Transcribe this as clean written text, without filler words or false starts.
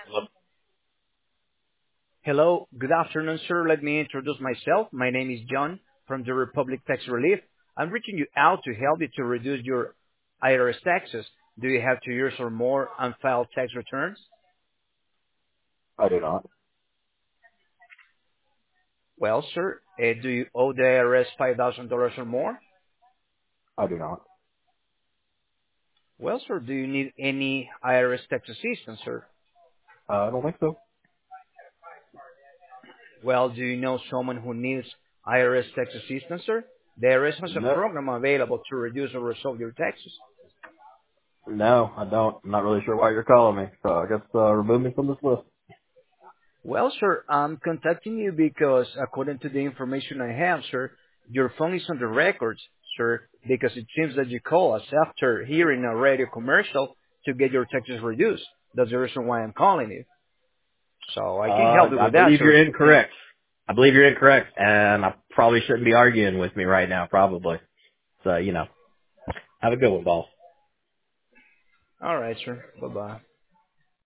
Hello? Hello, good afternoon, sir. Let me introduce myself. My name is John from the Republic Tax Relief. I'm reaching you out to help you to reduce your IRS taxes. Do you have 2 years or more unfiled tax returns? I do not. Well, sir, do you owe the IRS $5,000 or more? I do not. Well, sir, do you need any IRS tax assistance, sir? I don't think so. Well, do you know someone who needs IRS tax assistance, sir? The IRS has a No, program available to reduce or resolve your taxes. no, I don't. I'm not really sure why you're calling me. So I guess remove me from this list. Well, sir, I'm contacting you because according to the information I have, sir, your phone is on the records, sir, because it seems that you call us after hearing a radio commercial to get your taxes reduced. That's the reason why I'm calling you. So I can help you I with that, believe sir. you're incorrect. I believe you're incorrect, and I probably shouldn't be arguing with me right now, probably. So, have a good one, boss. All right, sir. Bye-bye.